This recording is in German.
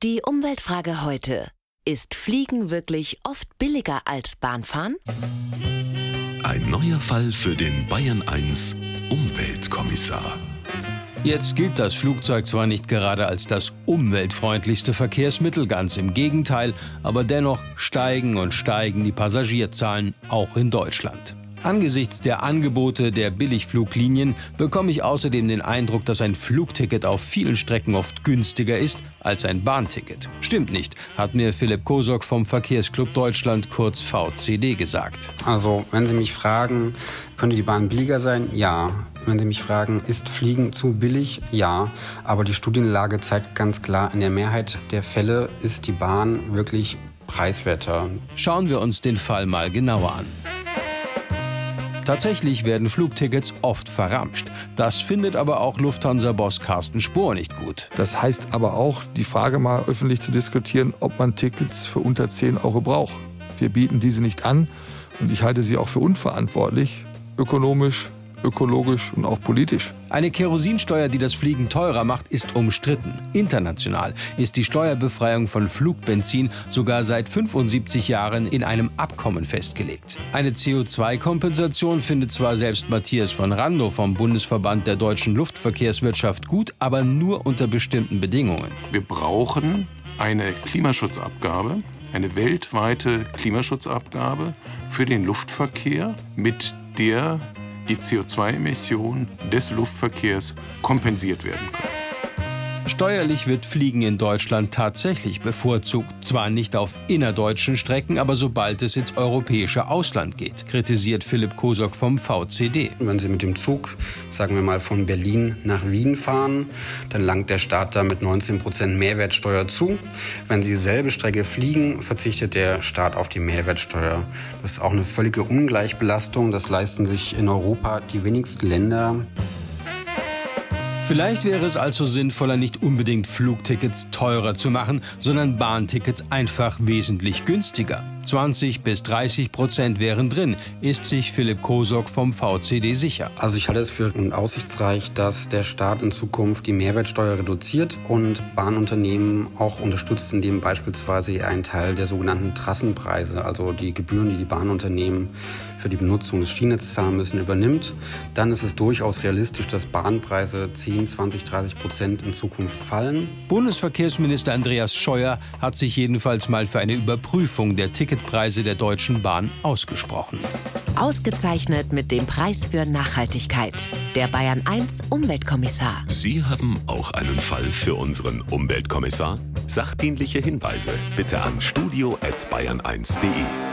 Die Umweltfrage heute. Ist Fliegen wirklich oft billiger als Bahnfahren? Ein neuer Fall für den Bayern 1 Umweltkommissar. Jetzt gilt das Flugzeug zwar nicht gerade als das umweltfreundlichste Verkehrsmittel, ganz im Gegenteil, aber dennoch steigen und steigen die Passagierzahlen, auch in Deutschland. Angesichts der Angebote der Billigfluglinien bekomme ich außerdem den Eindruck, dass ein Flugticket auf vielen Strecken oft günstiger ist als ein Bahnticket. Stimmt nicht, hat mir Philipp Kosok vom Verkehrsclub Deutschland, kurz VCD, gesagt. Also, wenn Sie mich fragen, könnte die Bahn billiger sein? Ja. Wenn Sie mich fragen, ist Fliegen zu billig? Ja. Aber die Studienlage zeigt ganz klar, in der Mehrheit der Fälle ist die Bahn wirklich preiswerter. Schauen wir uns den Fall mal genauer an. Tatsächlich werden Flugtickets oft verramscht. Das findet aber auch Lufthansa-Boss Carsten Spohr nicht gut. Das heißt aber auch, die Frage mal öffentlich zu diskutieren, ob man Tickets für unter 10 € braucht. Wir bieten diese nicht an und ich halte sie auch für unverantwortlich, ökonomisch, ökologisch und auch politisch. Eine Kerosinsteuer, die das Fliegen teurer macht, ist umstritten. International ist die Steuerbefreiung von Flugbenzin sogar seit 75 Jahren in einem Abkommen festgelegt. Eine CO2-Kompensation findet zwar selbst Matthias von Randow vom Bundesverband der deutschen Luftverkehrswirtschaft gut, aber nur unter bestimmten Bedingungen. Wir brauchen eine Klimaschutzabgabe, eine weltweite Klimaschutzabgabe für den Luftverkehr, mit der die CO2-Emissionen des Luftverkehrs kompensiert werden können. Steuerlich wird Fliegen in Deutschland tatsächlich bevorzugt. Zwar nicht auf innerdeutschen Strecken, aber sobald es ins europäische Ausland geht, kritisiert Philipp Kosok vom VCD. Wenn Sie mit dem Zug, sagen wir mal, von Berlin nach Wien fahren, dann langt der Staat da mit 19% Mehrwertsteuer zu. Wenn Sie dieselbe Strecke fliegen, verzichtet der Staat auf die Mehrwertsteuer. Das ist auch eine völlige Ungleichbelastung. Das leisten sich in Europa die wenigsten Länder. Vielleicht wäre es also sinnvoller, nicht unbedingt Flugtickets teurer zu machen, sondern Bahntickets einfach wesentlich günstiger. 20-30% wären drin, ist sich Philipp Kosok vom VCD sicher. Also ich halte es für aussichtsreich, dass der Staat in Zukunft die Mehrwertsteuer reduziert und Bahnunternehmen auch unterstützt, indem beispielsweise einen Teil der sogenannten Trassenpreise, also die Gebühren, die die Bahnunternehmen für die Benutzung des Schienennetzes zahlen müssen, übernimmt. Dann ist es durchaus realistisch, dass Bahnpreise 10-20-30% in Zukunft fallen. Bundesverkehrsminister Andreas Scheuer hat sich jedenfalls mal für eine Überprüfung der Ticketpreise der Deutschen Bahn ausgesprochen. Ausgezeichnet mit dem Preis für Nachhaltigkeit. Der Bayern 1 Umweltkommissar. Sie haben auch einen Fall für unseren Umweltkommissar? Sachdienliche Hinweise bitte an studio@bayern1.de.